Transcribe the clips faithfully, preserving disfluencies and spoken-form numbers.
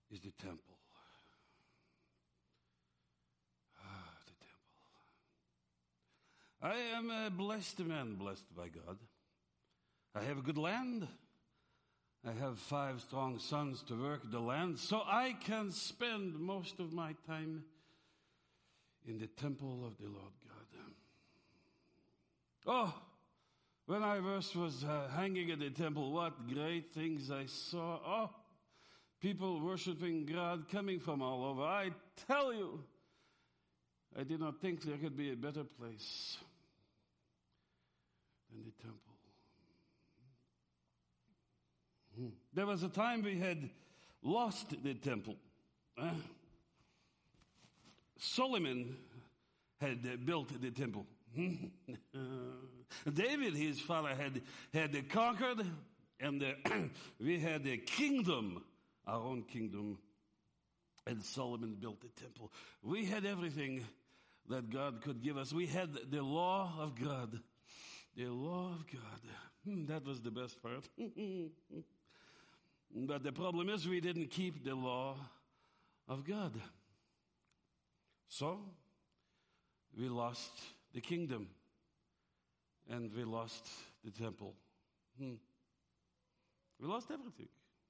is the temple. Ah, the temple. I am a blessed man, blessed by God. I have a good land. I have five strong sons to work the land, so I can spend most of my time in the temple of the Lord God. Oh, when I first was uh, hanging at the temple, what great things I saw. Oh, people worshiping God coming from all over. I tell you, I did not think there could be a better place than the temple. Hmm. There was a time we had lost the temple. Uh, Solomon had uh, built the temple. David, his father, had had conquered, and uh, we had a kingdom, our own kingdom, and Solomon built the temple. We had everything that God could give us. We had the law of God. The law of God. Hmm, that was the best part. But the problem is we didn't keep the law of God. So, we lost the kingdom. And we lost the temple. Hmm. We lost everything.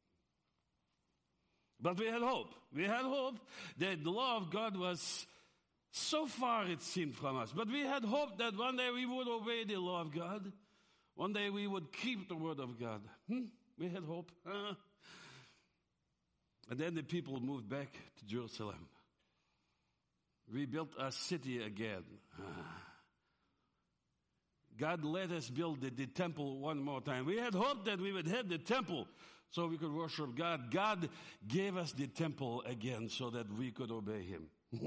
But we had hope. We had hope that the law of God was so far, it seemed, from us. But we had hope that one day we would obey the law of God. One day we would keep the word of God. Hmm? We had hope. Uh, and then the people moved back to Jerusalem. We built a city again. Uh, God let us build the, the temple one more time. We had hoped that we would have the temple so we could worship God. God gave us the temple again so that we could obey Him.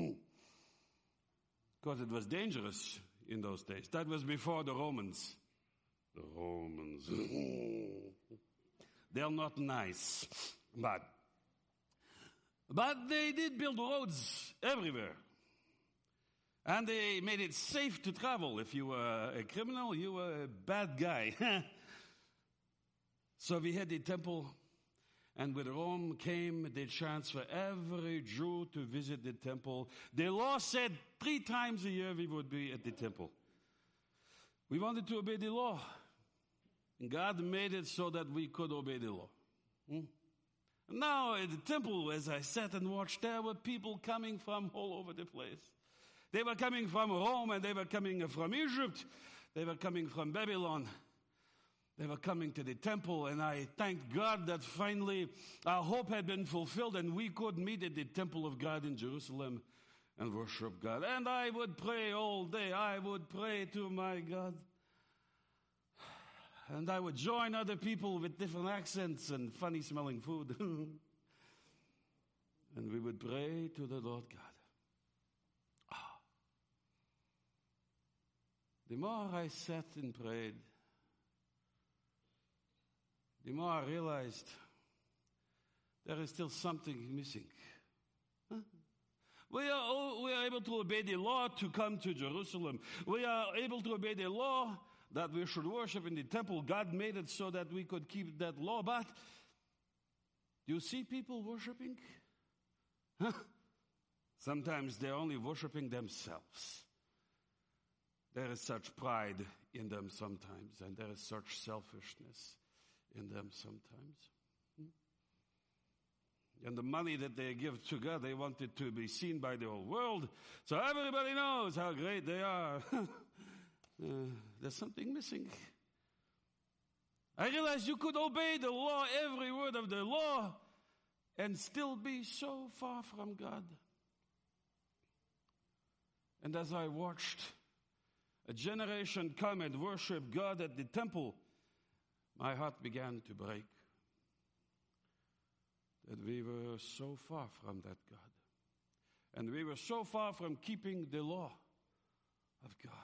Because it was dangerous in those days. That was before the Romans. The Romans. They're not nice. But, but they did build roads everywhere. And they made it safe to travel. If you were a criminal, you were a bad guy. So we had the temple, and with Rome came the chance for every Jew to visit the temple. The law said three times a year we would be at the temple. We wanted to obey the law. And God made it so that we could obey the law. Hmm? Now at the temple, as I sat and watched, there were people coming from all over the place. They were coming from Rome, and they were coming from Egypt. They were coming from Babylon. They were coming to the temple, and I thanked God that finally our hope had been fulfilled, and we could meet at the temple of God in Jerusalem and worship God. And I would pray all day. I would pray to my God. And I would join other people with different accents and funny-smelling food. And we would pray to the Lord God. The more I sat and prayed, the more I realized there is still something missing. Huh? We are, we are able to obey the law to come to Jerusalem. We are able to obey the law that we should worship in the temple. God made it so that we could keep that law. But do you see people worshiping? Huh? Sometimes they're only worshiping themselves. There is such pride in them sometimes, and there is such selfishness in them sometimes. And the money that they give to God, they want it to be seen by the whole world, so everybody knows how great they are. uh, there's something missing. I realized you could obey the law, every word of the law, and still be so far from God. And as I watched a generation come and worship God at the temple, my heart began to break. That we were so far from that God. And we were so far from keeping the law of God.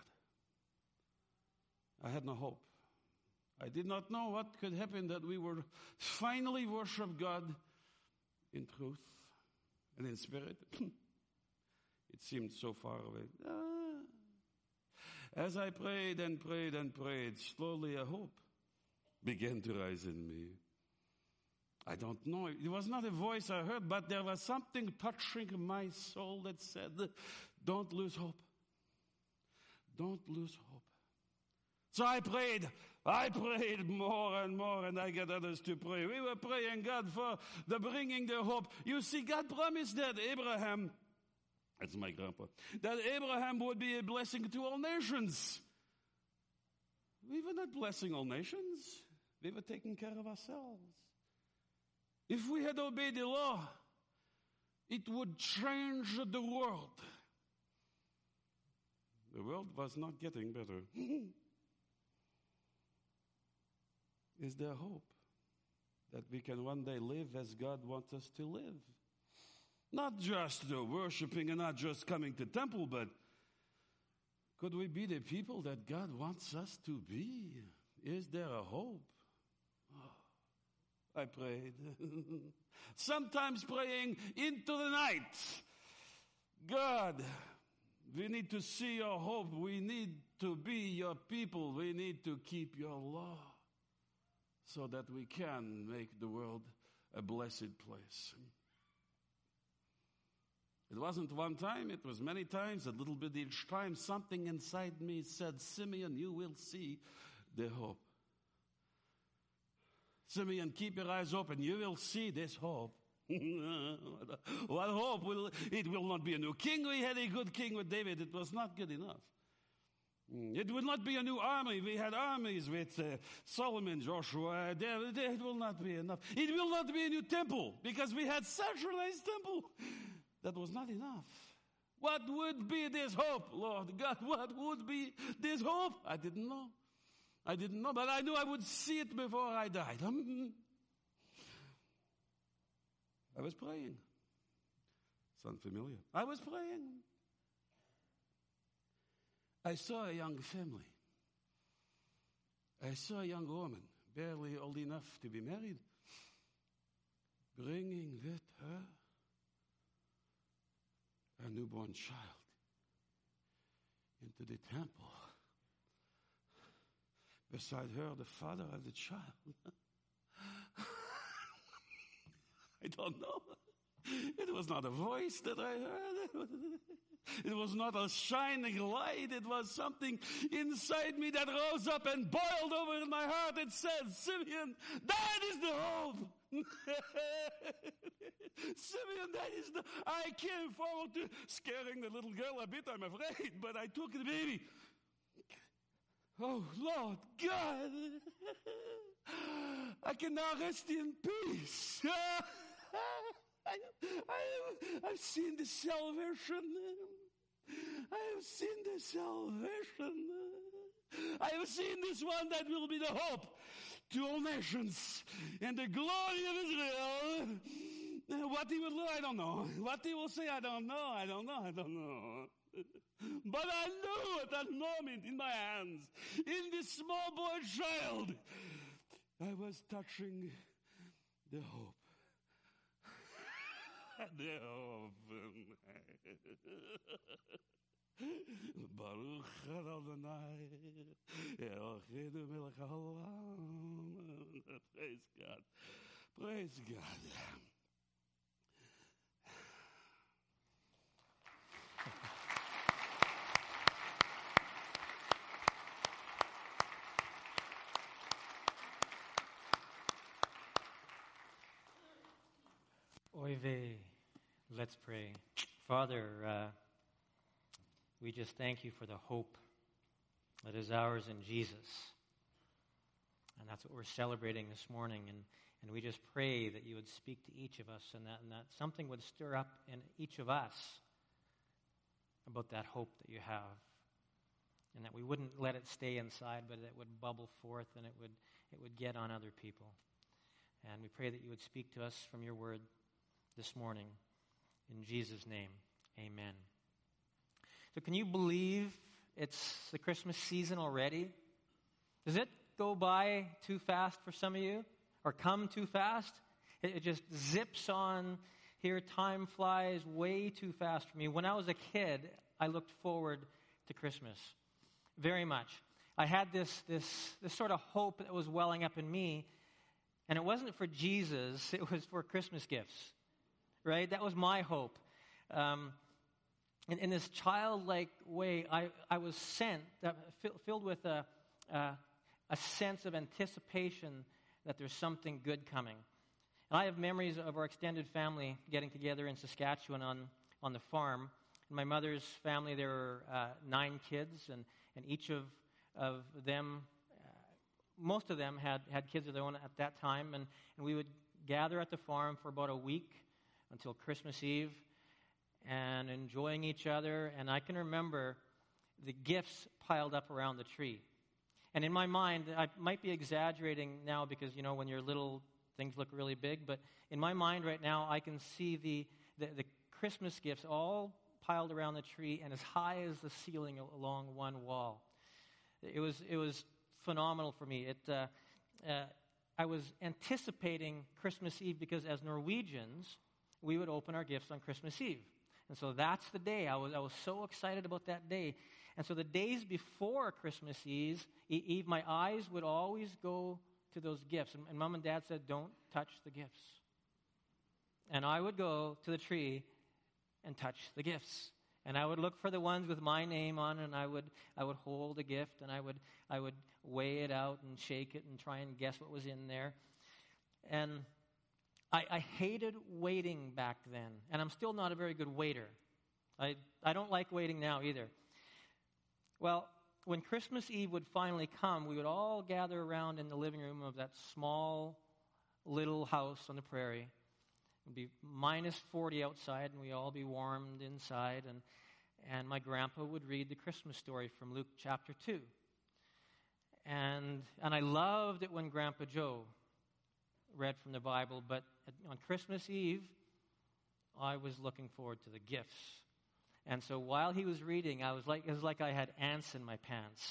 I had no hope. I did not know what could happen that we would finally worship God in truth and in spirit. It seemed so far away. Ah. As I prayed and prayed and prayed, slowly a hope began to rise in me. I don't know. It was not a voice I heard, but there was something touching my soul that said, don't lose hope. Don't lose hope. So I prayed. I prayed more and more, and I got others to pray. We were praying God for the bringing the hope. You see, God promised that Abraham, that's my grandpa, that Abraham would be a blessing to all nations. We were not blessing all nations. We were taking care of ourselves. If we had obeyed the law, it would change the world. The world was not getting better. Is there hope that we can one day live as God wants us to live? Not just uh, worshiping and not just coming to temple, but could we be the people that God wants us to be? Is there a hope? Oh, I prayed. Sometimes praying into the night. God, we need to see your hope. We need to be your people. We need to keep your law so that we can make the world a blessed place. It wasn't one time, it was many times, a little bit each time. Something inside me said, Simeon, you will see the hope. Simeon, keep your eyes open. You will see this hope. What hope? Will, it will not be a new king. We had a good king with David. It was not good enough. It will not be a new army. We had armies with uh, Solomon, Joshua. There, there, it will not be enough. It will not be a new temple because we had such a nice temple. That was not enough. What would be this hope, Lord God? What would be this hope? I didn't know. I didn't know, but I knew I would see it before I died. I was praying. Sound familiar? I was praying. I saw a young family. I saw a young woman, barely old enough to be married, bringing with her a newborn child into the temple. Beside her, the father of the child. I don't know. It was not a voice that I heard. It was not a shining light. It was something inside me that rose up and boiled over in my heart. It said, Simeon, that is the hope. Simeon, that is the... I came forward to scaring the little girl a bit, I'm afraid, but I took the baby. Oh, Lord God, I can now rest in peace. I, I, I've seen the salvation. I have seen the salvation. I have seen this one that will be the hope to all nations and the glory of Israel. What he will do, I don't know. What he will say, I don't know. I don't know. I don't know. But I knew at that moment in my hands, in this small boy child, I was touching the hope. The hope. Baruch Adonai, Eloheinu melech haolam. Praise God. Praise God. Oy vey. Let's pray. Father, uh, we just thank you for the hope that is ours in Jesus. And that's what we're celebrating this morning. And, and we just pray that you would speak to each of us and that, and that something would stir up in each of us about that hope that you have. And that we wouldn't let it stay inside, but it would bubble forth and it would, it would get on other people. And we pray that you would speak to us from your word this morning. In Jesus' name, amen. So can you believe it's the Christmas season already? Does it go by too fast for some of you? Or come too fast? It, it just zips on here. Time flies way too fast for me. When I was a kid, I looked forward to Christmas very much. I had this, this, this sort of hope that was welling up in me. And it wasn't for Jesus, it was for Christmas gifts, right? That was my hope. Um, in, in this childlike way, I, I was sent, uh, filled with a, uh, a sense of anticipation that there's something good coming. And I have memories of our extended family getting together in Saskatchewan on, on the farm. In my mother's family, there were uh, nine kids, and, and each of, of them, uh, most of them had, had kids of their own at that time, and, and we would gather at the farm for about a week until Christmas Eve and enjoying each other. And I can remember the gifts piled up around the tree. And in my mind, I might be exaggerating now because, you know, when you're little, things look really big. But in my mind right now, I can see the, the, the Christmas gifts all piled around the tree and as high as the ceiling along one wall. It was it was phenomenal for me. It uh, uh, I was anticipating Christmas Eve because as Norwegians, we would open our gifts on Christmas Eve. And so that's the day. I was I was so excited about that day. And so the days before Christmas Eve, Eve, my eyes would always go to those gifts. And, and Mom and Dad said, don't touch the gifts. And I would go to the tree and touch the gifts. And I would look for the ones with my name on it, and I would I would hold a gift, and I would I would weigh it out and shake it and try and guess what was in there. And I, I hated waiting back then. And I'm still not a very good waiter. I I don't like waiting now either. Well, when Christmas Eve would finally come, we would all gather around in the living room of that small little house on the prairie. It would be minus forty outside, and we'd all be warmed inside. And, and my grandpa would read the Christmas story from Luke chapter two. And, and I loved it when Grandpa Joe read from the Bible, but on Christmas Eve, I was looking forward to the gifts. And so while he was reading, I was like, it was like I had ants in my pants.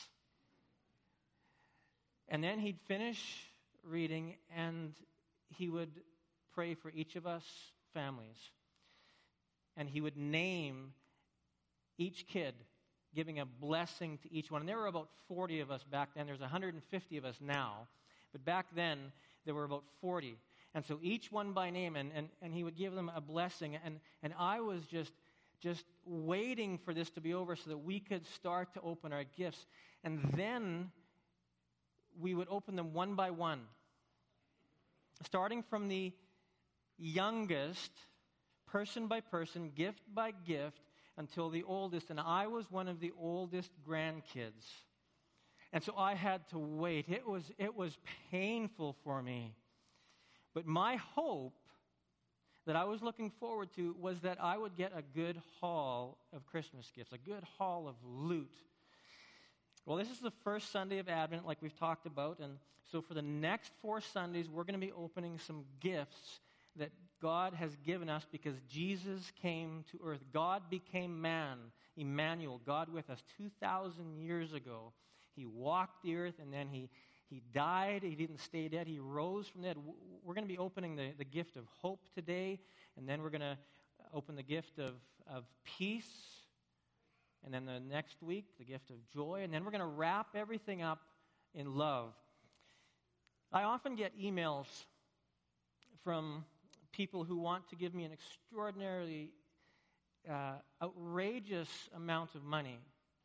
And then he'd finish reading, and he would pray for each of us families. And he would name each kid, giving a blessing to each one. And there were about forty of us back then. There's one hundred fifty of us now. But back then, there were about forty. And so each one by name, and, and, and he would give them a blessing. And, and I was just... just waiting for this to be over so that we could start to open our gifts. And then we would open them one by one. Starting from the youngest, person by person, gift by gift, until the oldest. And I was one of the oldest grandkids. And so I had to wait. It was, it was painful for me. But my hope that I was looking forward to was that I would get a good haul of Christmas gifts, a good haul of loot. Well, this is the first Sunday of Advent, like we've talked about, and so for the next four Sundays, we're going to be opening some gifts that God has given us because Jesus came to earth. God became man, Emmanuel, God with us two thousand years ago. He walked the earth, and then he He died. He didn't stay dead. He rose from the dead. We're going to be opening the, the gift of hope today, and then we're going to open the gift of, of peace, and then the next week, the gift of joy, and then we're going to wrap everything up in love. I often get emails from people who want to give me an extraordinarily uh, outrageous amount of money.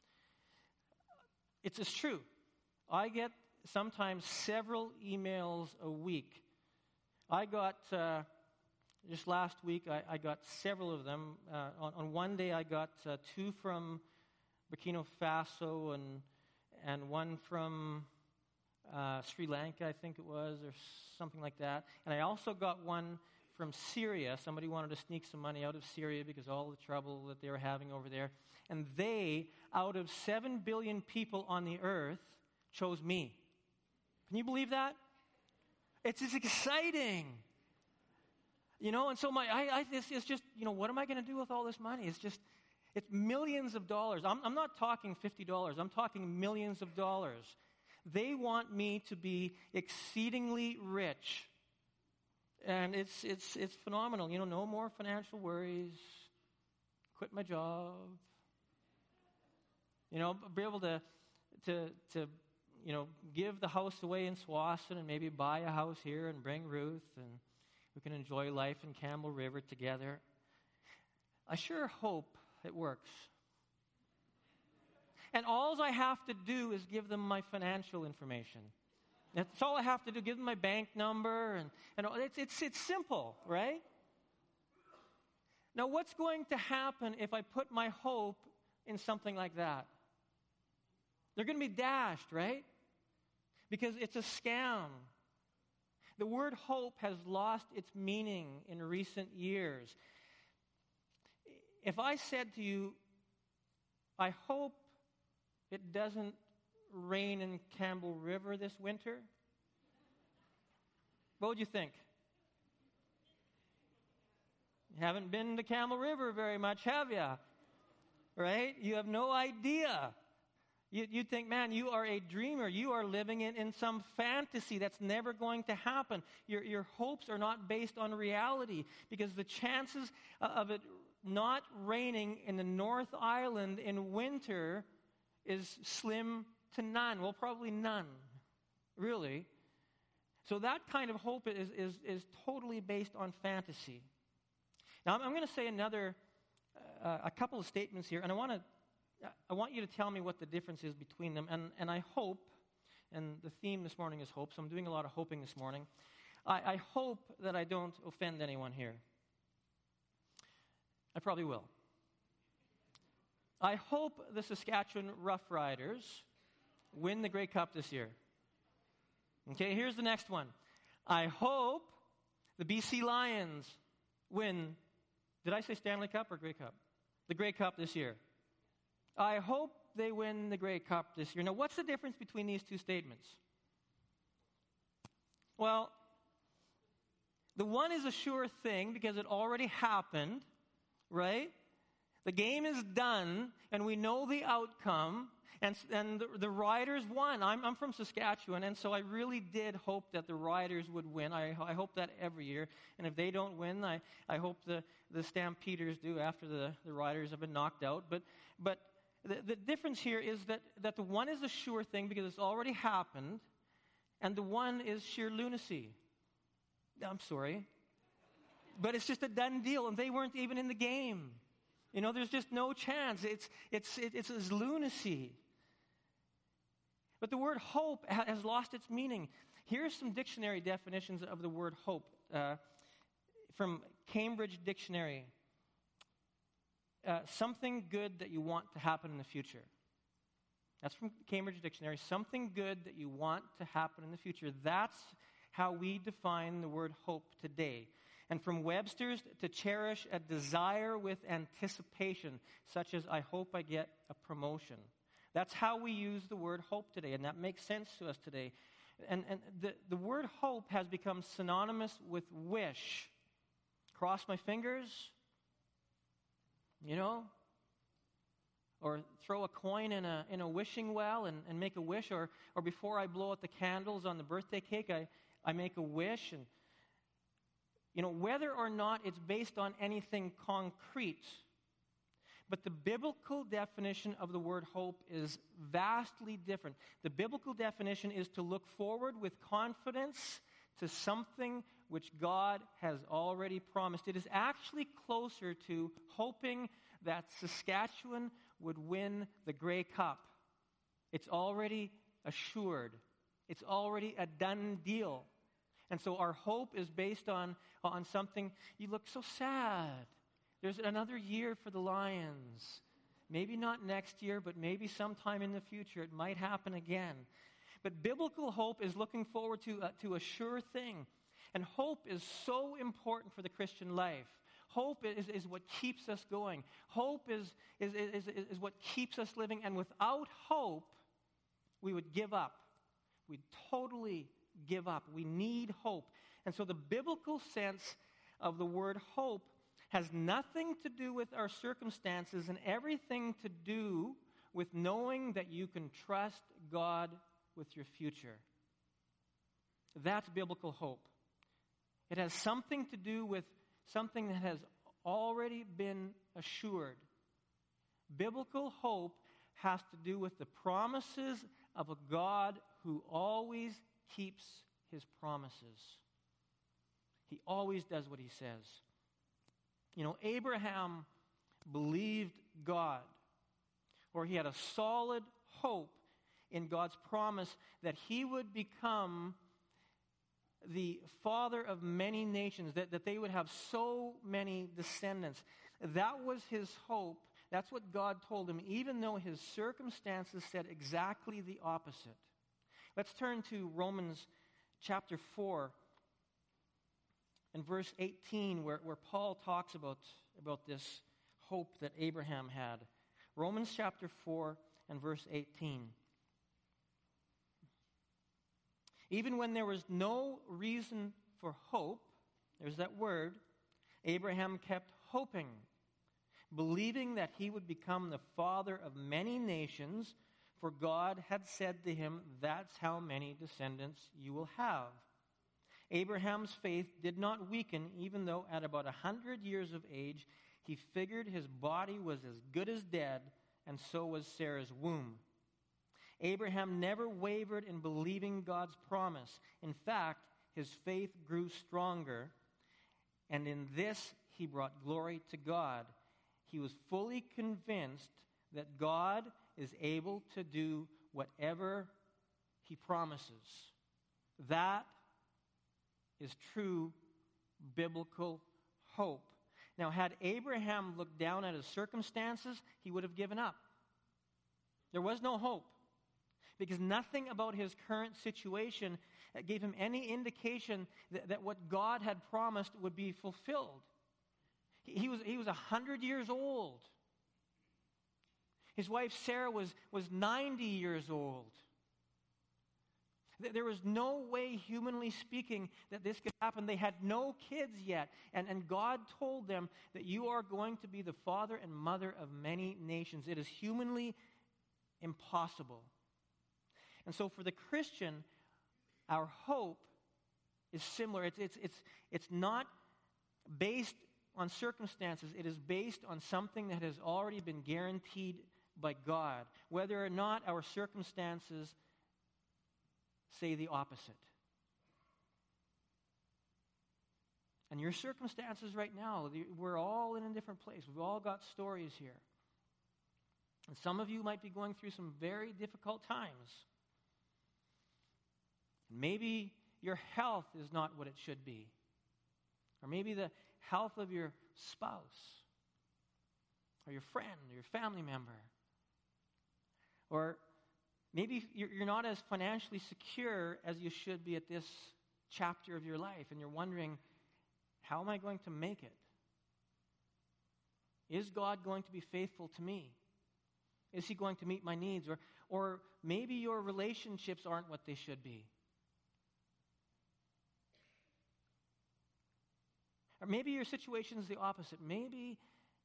It's just true. I get sometimes several emails a week. I got, uh, just last week, I, I got several of them. Uh, on, on one day, I got uh, two from Burkina Faso and and one from uh, Sri Lanka, I think it was, or something like that. And I also got one from Syria. Somebody wanted to sneak some money out of Syria because of all the trouble that they were having over there. And they, out of seven billion people on the earth, chose me. Can you believe that? It's just exciting. You know, and so my, I, I this is just, you know, what am I going to do with all this money? It's just, it's millions of dollars. I'm, I'm not talking fifty dollars. I'm talking millions of dollars. They want me to be exceedingly rich. And it's, it's, it's phenomenal. You know, no more financial worries. Quit my job. You know, be able to, to, to, you know, give the house away in Tsawwassen and maybe buy a house here and bring Ruth, and we can enjoy life in Campbell River together. I sure hope it works. And all I have to do is give them my financial information. That's all I have to do, give them my bank number, and, and it's, it's, it's simple, right? Now, what's going to happen if I put my hope in something like that? They're going to be dashed, right? Because it's a scam. The word hope has lost its meaning in recent years. If I said to you, I hope it doesn't rain in Campbell River this winter, what would you think? You haven't been to Campbell River very much, have you? Right? You have no idea. You, you'd think, man, you are a dreamer. You are living in, in some fantasy that's never going to happen. Your, your hopes are not based on reality, because the chances of it not raining in the North Island in winter is slim to none. Well, probably none, really. So that kind of hope is, is, is totally based on fantasy. Now, I'm, I'm going to say another, uh, a couple of statements here, and I want to, I want you to tell me what the difference is between them. And, and I hope, and the theme this morning is hope, so I'm doing a lot of hoping this morning. I, I hope that I don't offend anyone here. I probably will. I hope the Saskatchewan Roughriders win the Grey Cup this year. Okay, here's the next one. I hope the B C Lions win, did I say Stanley Cup or Grey Cup? The Grey Cup this year. I hope they win the Grey Cup this year. Now, what's the difference between these two statements? Well, the one is a sure thing because it already happened, right? The game is done, and we know the outcome, and, and the, the Riders won. I'm, I'm from Saskatchewan, and so I really did hope that the Riders would win. I, I hope that every year. And if they don't win, I, I hope the, the Stampeders do after the, the Riders have been knocked out. But but the, the difference here is that, that the one is a sure thing because it's already happened, and the one is sheer lunacy. I'm sorry. But it's just a done deal, and they weren't even in the game. You know, there's just no chance. It's it's it's, it's lunacy. But the word hope ha- has lost its meaning. Here's some dictionary definitions of the word hope uh, from Cambridge Dictionary. Uh, something good that you want to happen in the future. That's from Cambridge Dictionary. Something good that you want to happen in the future. That's how we define the word hope today. And from Webster's, to cherish a desire with anticipation, such as I hope I get a promotion. That's how we use the word hope today, and that makes sense to us today. And, and the, the word hope has become synonymous with wish. Cross my fingers, you know, or throw a coin in a in a wishing well and, and make a wish, or or before I blow out the candles on the birthday cake, I, I make a wish. And you know, whether or not it's based on anything concrete, but the biblical definition of the word hope is vastly different. The biblical definition is to look forward with confidence to something which God has already promised. It is actually closer to hoping that Saskatchewan would win the Grey Cup. It's already assured. It's already a done deal. And so our hope is based on, on something. You look so sad. There's another year for the Lions. Maybe not next year, but maybe sometime in the future it might happen again. But biblical hope is looking forward to, uh, to a sure thing. And hope is so important for the Christian life. Hope is, is what keeps us going. Hope is, is, is, is what keeps us living. And without hope, we would give up. We'd totally give up. We need hope. And so the biblical sense of the word hope has nothing to do with our circumstances and everything to do with knowing that you can trust God with your future. That's biblical hope. It has something to do with something that has already been assured. Biblical hope has to do with the promises of a God who always keeps his promises. He always does what he says. You know, Abraham believed God, or he had a solid hope in God's promise that he would become the father of many nations, that, that they would have so many descendants. That was his hope. That's what God told him, even though his circumstances said exactly the opposite. Let's turn to Romans chapter four and verse eighteen, where, where Paul talks about, about this hope that Abraham had. Romans chapter four and verse eighteen. Even when there was no reason for hope, there's that word, Abraham kept hoping, believing that he would become the father of many nations, for God had said to him, that's how many descendants you will have. Abraham's faith did not weaken, even though at about a hundred years of age, he figured his body was as good as dead, and so was Sarah's womb. Abraham never wavered in believing God's promise. In fact, his faith grew stronger, and in this he brought glory to God. He was fully convinced that God is able to do whatever he promises. That is true biblical hope. Now, had Abraham looked down at his circumstances, he would have given up. There was no hope, because nothing about his current situation gave him any indication that, that what God had promised would be fulfilled. He, he was he was one hundred years old. His wife Sarah was, was ninety years old. There was no way, humanly speaking, that this could happen. They had no kids yet. And, and God told them that you are going to be the father and mother of many nations. It is humanly impossible. And so for the Christian, our hope is similar. It's, it's, it's, it's not based on circumstances. It is based on something that has already been guaranteed by God, whether or not our circumstances say the opposite. And your circumstances right now, we're all in a different place. We've all got stories here. And some of you might be going through some very difficult times. Maybe your health is not what it should be. Or maybe the health of your spouse, or your friend, or your family member. Or maybe you're not as financially secure as you should be at this chapter of your life, and you're wondering, how am I going to make it? Is God going to be faithful to me? Is he going to meet my needs? Or, or maybe your relationships aren't what they should be. Or maybe your situation is the opposite. Maybe,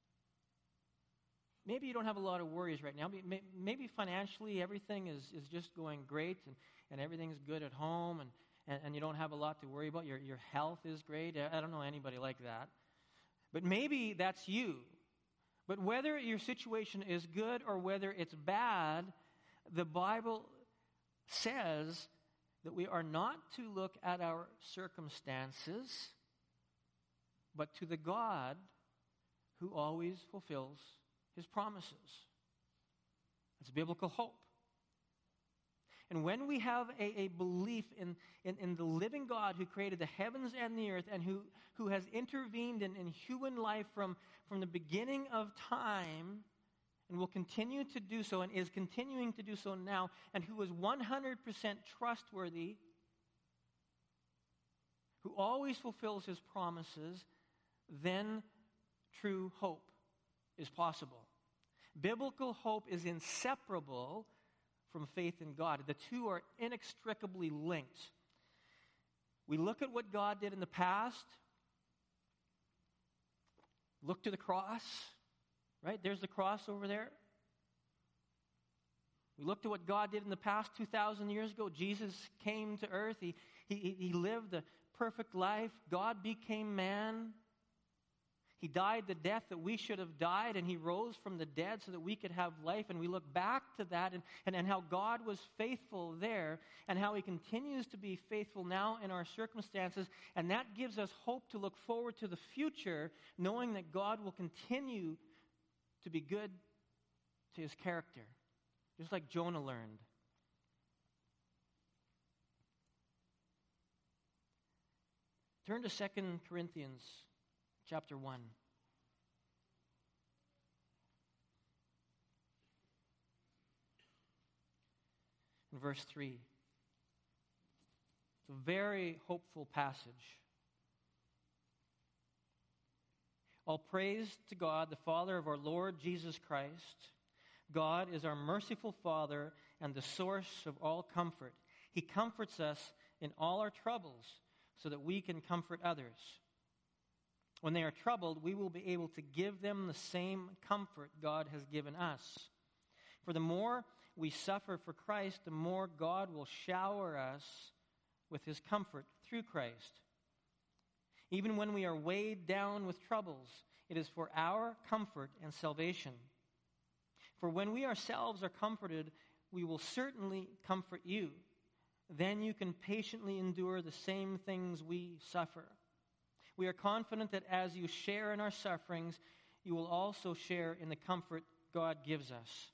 maybe you don't have a lot of worries right now. Maybe financially everything is, is just going great, and, and everything's good at home, and, and, and you don't have a lot to worry about. Your, your health is great. I don't know anybody like that. But maybe that's you. But whether your situation is good or whether it's bad, the Bible says that we are not to look at our circumstances, but to the God who always fulfills his promises. It's biblical hope. And when we have a, a belief in, in, in the living God who created the heavens and the earth, and who, who has intervened in, in human life from, from the beginning of time, and will continue to do so, and is continuing to do so now, and who is one hundred percent trustworthy, who always fulfills his promises, then true hope is possible. Biblical hope is inseparable from faith in God. The two are inextricably linked. We look at what God did in the past. Look to the cross, right? There's the cross over there. We look to what God did in the past two thousand years ago. Jesus came to earth. He, he, he lived a perfect life. God became man. He died the death that we should have died, and he rose from the dead so that we could have life. And we look back to that and, and, and how God was faithful there and how he continues to be faithful now in our circumstances. And that gives us hope to look forward to the future, knowing that God will continue to be good to his character, just like Jonah learned. Turn to Second Corinthians chapter one. In verse three. It's a very hopeful passage. All praise to God, the Father of our Lord Jesus Christ. God is our merciful Father and the source of all comfort. He comforts us in all our troubles so that we can comfort others. When they are troubled, we will be able to give them the same comfort God has given us. For the more we suffer for Christ, the more God will shower us with his comfort through Christ. Even when we are weighed down with troubles, it is for our comfort and salvation. For when we ourselves are comforted, we will certainly comfort you. Then you can patiently endure the same things we suffer. We are confident that as you share in our sufferings, you will also share in the comfort God gives us.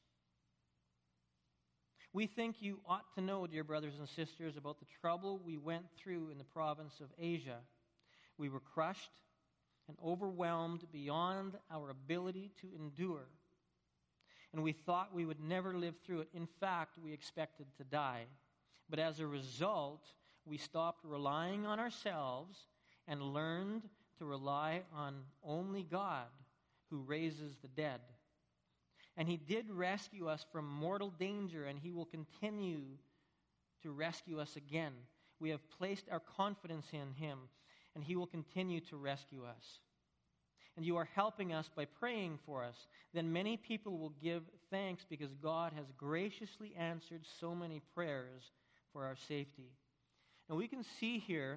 We think you ought to know, dear brothers and sisters, about the trouble we went through in the province of Asia. We were crushed and overwhelmed beyond our ability to endure. And we thought we would never live through it. In fact, we expected to die. But as a result, we stopped relying on ourselves and learned to rely on only God who raises the dead. And he did rescue us from mortal danger, and he will continue to rescue us again. We have placed our confidence in him, and he will continue to rescue us. And you are helping us by praying for us. Then many people will give thanks because God has graciously answered so many prayers for our safety. And we can see here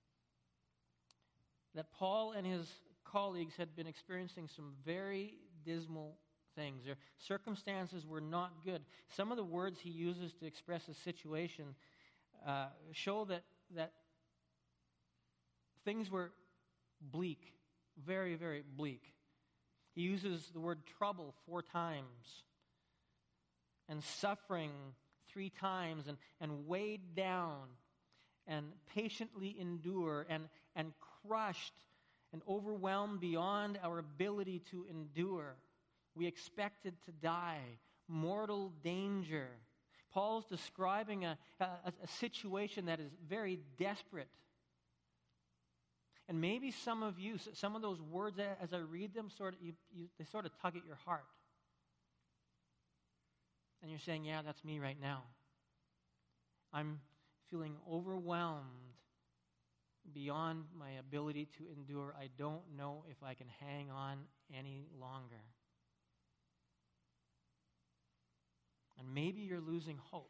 that Paul and his colleagues had been experiencing some very dismal things. Their circumstances were not good. Some of the words he uses to express his situation uh, show that, that things were bleak, very, very bleak. He uses the word trouble four times and suffering three times and, and weighed down and patiently endure and, and crushed and overwhelmed beyond our ability to endure. We expected to die, mortal danger. Paul's describing a, a, a situation that is very desperate. And maybe some of you, some of those words as I read them, sort of, you, you, they sort of tug at your heart. And you're saying, yeah, that's me right now. I'm feeling overwhelmed beyond my ability to endure. I don't know if I can hang on any longer. And maybe you're losing hope.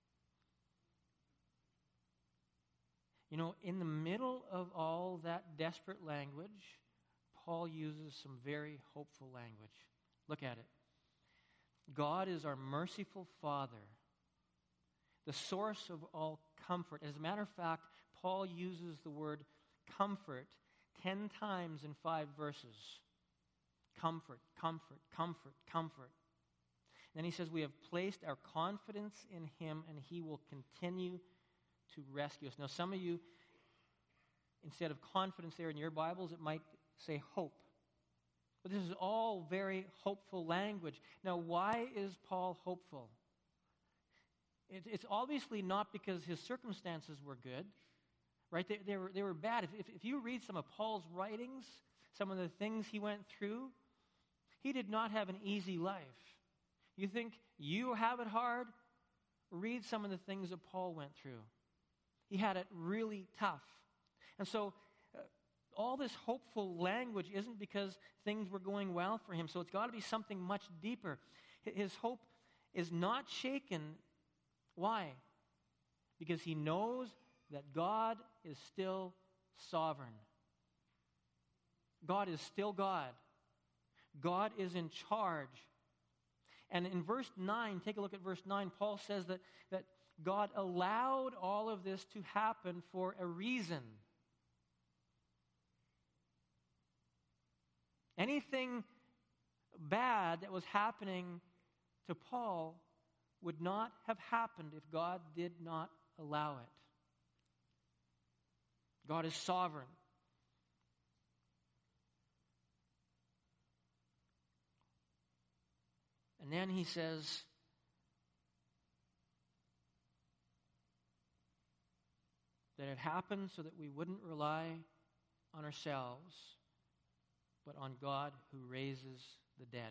You know, in the middle of all that desperate language, Paul uses some very hopeful language. Look at it. God is our merciful Father, the source of all comfort. As a matter of fact, Paul uses the word comfort ten times in five verses. Comfort, comfort, comfort, comfort. Then he says we have placed our confidence in him and he will continue to rescue us. Now some of you, instead of confidence there in your Bibles, it might say hope. But this is all very hopeful language. Now why is Paul hopeful? It, it's obviously not because his circumstances were good, right? They, they, were, they were bad. If, if, if you read some of Paul's writings, some of the things he went through, he did not have an easy life. You think you have it hard? Read some of the things that Paul went through. He had it really tough. And so uh, all this hopeful language isn't because things were going well for him. So it's got to be something much deeper. His hope is not shaken. Why? Because he knows that God is still sovereign. God is still God. God is in charge. And in verse nine, take a look at verse nine, Paul says that, that God allowed all of this to happen for a reason. Anything bad that was happening to Paul would not have happened if God did not allow it. God is sovereign. And then he says, that it happened so that we wouldn't rely on ourselves, but on God who raises the dead.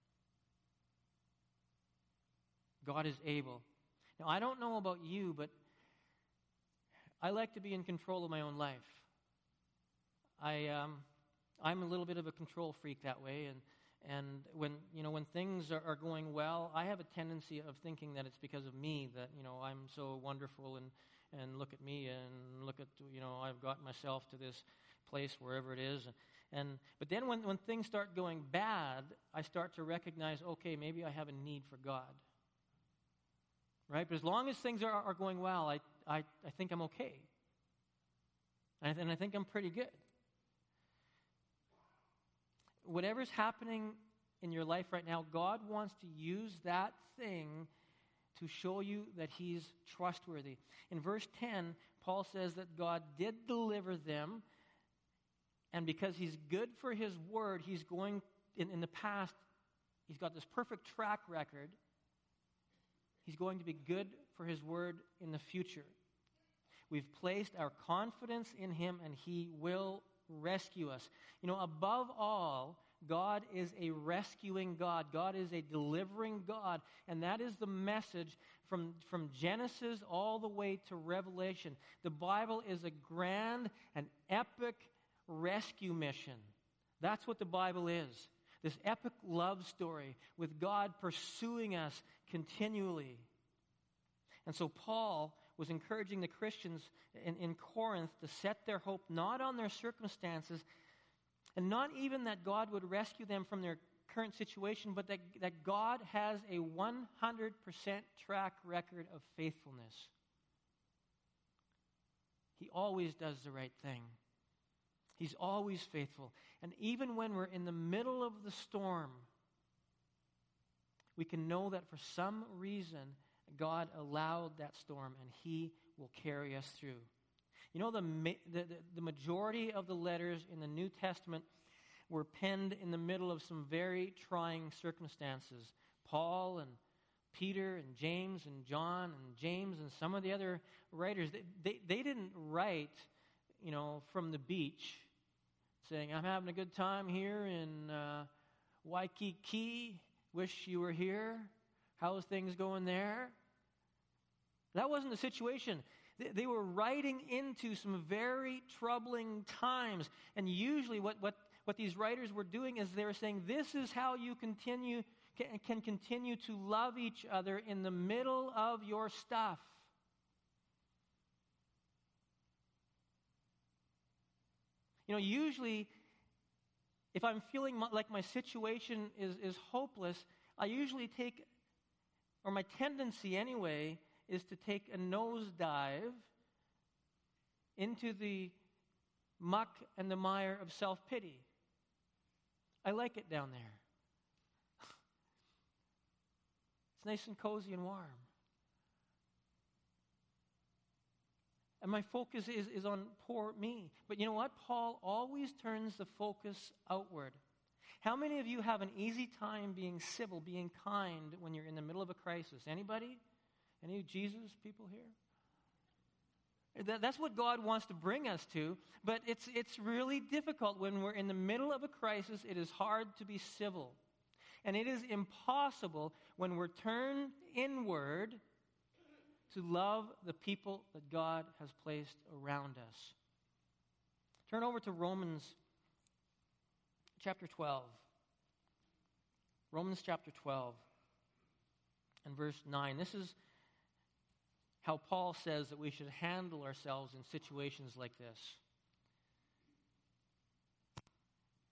God is able. Now, I don't know about you, but I like to be in control of my own life. I, um, I'm a little bit of a control freak that way, and and when you know when things are, are going well, I have a tendency of thinking that it's because of me, that you know I'm so wonderful, and and look at me, and look at you know I've got myself to this place wherever it is, and, and but then when when things start going bad, I start to recognize, okay, maybe I have a need for God. Right? But as long as things are, are going well, I, I, I think I'm okay. And I, and I think I'm pretty good. Whatever's happening in your life right now, God wants to use that thing to show you that He's trustworthy. In verse ten, Paul says that God did deliver them, and because He's good for His word, He's going, in, in the past, He's got this perfect track record. He's going to be good for His word in the future. We've placed our confidence in Him, and He will rescue us. You know, above all, God is a rescuing God. God is a delivering God. And that is the message from, from Genesis all the way to Revelation. The Bible is a grand and epic rescue mission. That's what the Bible is. This epic love story with God pursuing us continually. And so Paul was encouraging the Christians in, in Corinth to set their hope not on their circumstances, and not even that God would rescue them from their current situation, but that, that God has a one hundred percent track record of faithfulness. He always does the right thing. He's always faithful. And even when we're in the middle of the storm, we can know that for some reason, God allowed that storm, and He will carry us through. You know, the, the, the majority of the letters in the New Testament were penned in the middle of some very trying circumstances. Paul and Peter and James and John and James and some of the other writers, they, they, they didn't write, you know, from the beach saying, I'm having a good time here in uh, Waikiki. Wish you were here. How's things going there? That wasn't the situation. They, they were writing into some very troubling times. And usually what, what, what these writers were doing is they were saying, this is how you continue can, can continue to love each other in the middle of your stuff. You know, usually, if I'm feeling my, like my situation is, is hopeless, I usually take, or my tendency anyway, is to take a nosedive into the muck and the mire of self-pity. I like it down there. It's nice and cozy and warm. And my focus is, is on poor me. But you know what? Paul always turns the focus outward. How many of you have an easy time being civil, being kind when you're in the middle of a crisis? Anybody? Any Jesus people here? That, that's what God wants to bring us to. But it's, it's really difficult when we're in the middle of a crisis. It is hard to be civil. And it is impossible when we're turned inward to love the people that God has placed around us. Turn over to Romans chapter twelve. Romans chapter twelve and verse nine. This is how Paul says that we should handle ourselves in situations like this.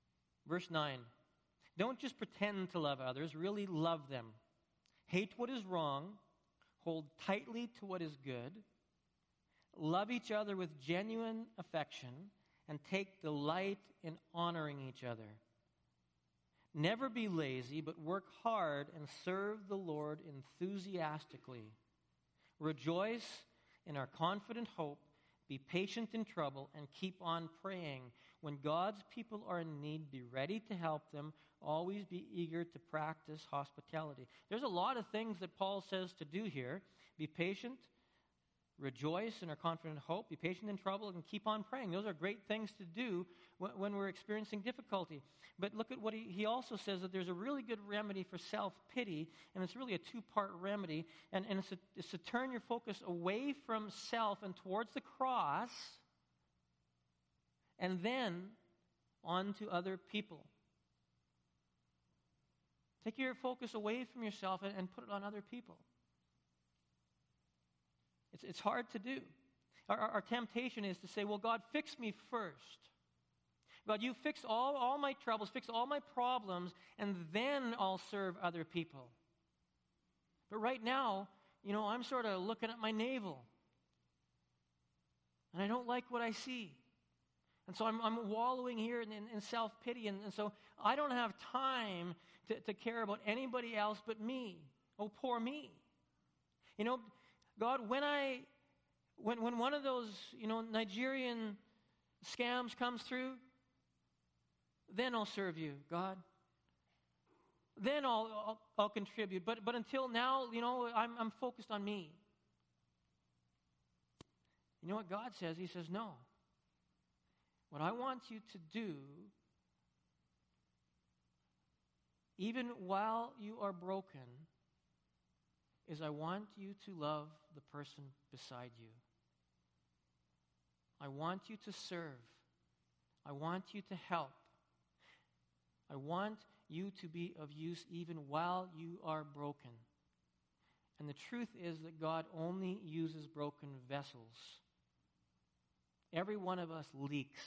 Verse nine. Don't just pretend to love others, really love them. Hate what is wrong, hold tightly to what is good, love each other with genuine affection, and take delight in honoring each other. Never be lazy, but work hard and serve the Lord enthusiastically. Rejoice in our confident hope, be patient in trouble, and keep on praying. When God's people are in need, be ready to help them. Always be eager to practice hospitality. There's a lot of things that Paul says to do here. Be patient, rejoice in our confident hope, be patient in trouble, and keep on praying. Those are great things to do when we're experiencing difficulty. But look at what he, he also says, that there's a really good remedy for self-pity, and it's really a two-part remedy. And, and it's, a, it's to turn your focus away from self and towards the cross, and then on to other people. Take your focus away from yourself and, and put it on other people. It's, it's hard to do. Our, our, our temptation is to say, well, God, fix me first. God, you fix all, all my troubles, fix all my problems, and then I'll serve other people. But right now, you know, I'm sort of looking at my navel. And I don't like what I see. And so I'm, I'm wallowing here in, in, in self-pity. And, and so I don't have time to, to care about anybody else but me. Oh, poor me. You know, God, when I, when, when one of those, you know, Nigerian scams comes through, then I'll serve you, God. Then I'll, I'll, I'll contribute. But, but until now, you know, I'm, I'm focused on me. You know what God says? He says, no. What I want you to do, even while you are broken, is I want you to love the person beside you. I want you to serve. I want you to help. I want you to be of use even while you are broken. And the truth is that God only uses broken vessels. Every one of us leaks.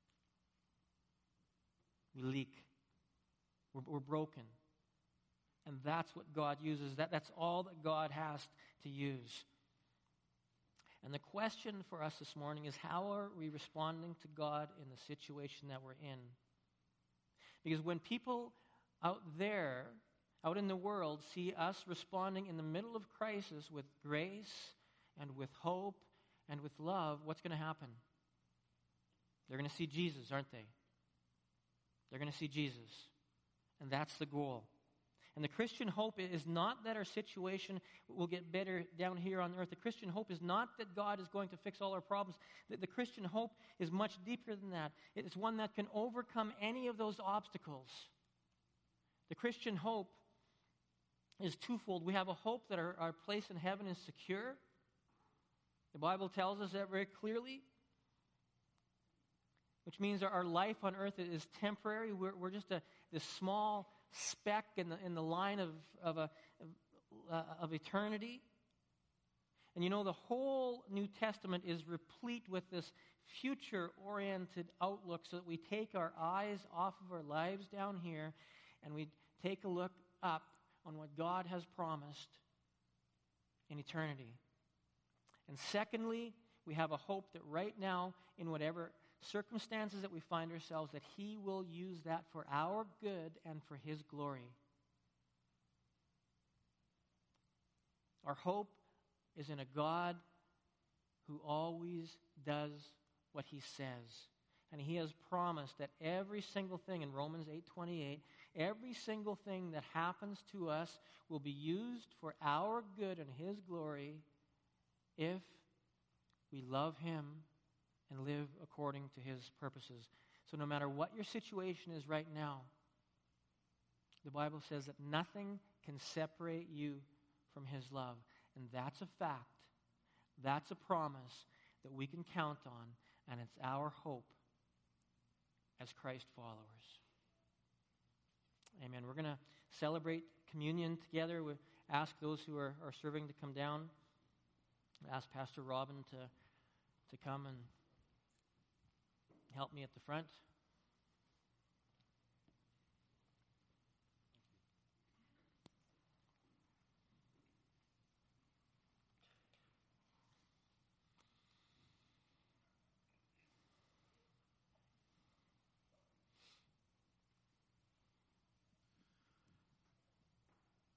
We leak. We're, we're broken. And that's what God uses. That, that's all that God has to use. And the question for us this morning is, how are we responding to God in the situation that we're in? Because when people out there, out in the world, see us responding in the middle of crisis with grace and with hope and with love, what's going to happen? They're going to see Jesus, aren't they? They're going to see Jesus. And that's the goal. And the Christian hope is not that our situation will get better down here on earth. The Christian hope is not that God is going to fix all our problems. The, the Christian hope is much deeper than that. It's one that can overcome any of those obstacles. The Christian hope is twofold. We have a hope that our, our place in heaven is secure. The Bible tells us that very clearly. Which means our, our life on earth is temporary. We're, we're just a this small speck in the in the line of of a of, uh, of eternity. And you know, the whole New Testament is replete with this future-oriented outlook, so that we take our eyes off of our lives down here and we take a look up on what God has promised in eternity. And secondly, we have a hope that right now, in whatever circumstances that we find ourselves, that He will use that for our good and for His glory. Our hope is in a God who always does what He says. And He has promised that every single thing in Romans eight twenty-eight, every single thing that happens to us will be used for our good and His glory if we love Him and live according to His purposes. So no matter what your situation is right now, the Bible says that nothing can separate you from His love. And that's a fact. That's a promise that we can count on, and it's our hope as Christ followers. Amen. We're going to celebrate communion together. We ask those who are, are serving to come down. I ask Pastor Robin to, to come and help me at the front.